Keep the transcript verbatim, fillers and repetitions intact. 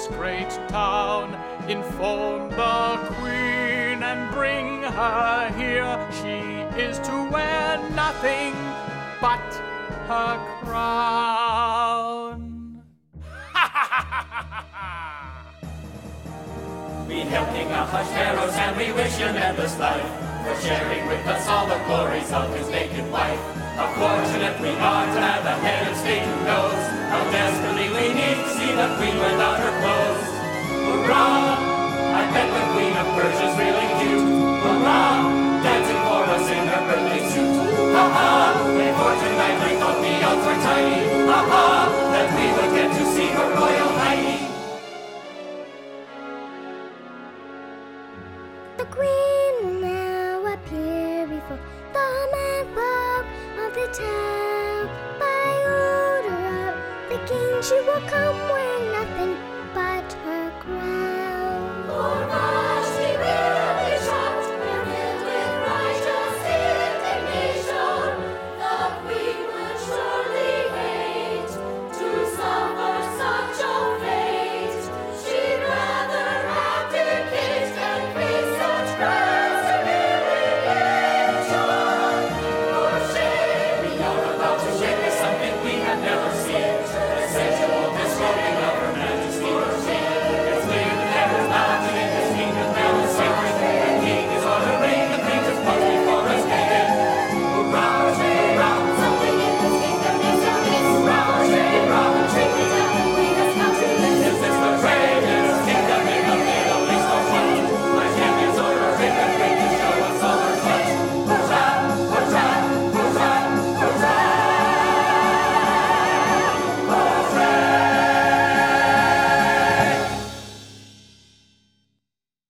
this great town. Inform the queen and bring her here. She is to wear nothing but her crown. We hail King Ahasuerus and we wish him endless life, for sharing with us all the glories of his naked wife. How fortunate we are to have a head of state who knows how desperately we need to see the queen without her clothes. Hurrah! I bet the queen of Persia's really cute. Hurrah! Dancing for us in her birthday suit. Ha ha! May fortune tonight we thought the odds were tiny. Ha ha! That we would get to see her royal highness. The queen will now appear before the men folk of the town. By order of the king, she will come wearing nothing but her crown.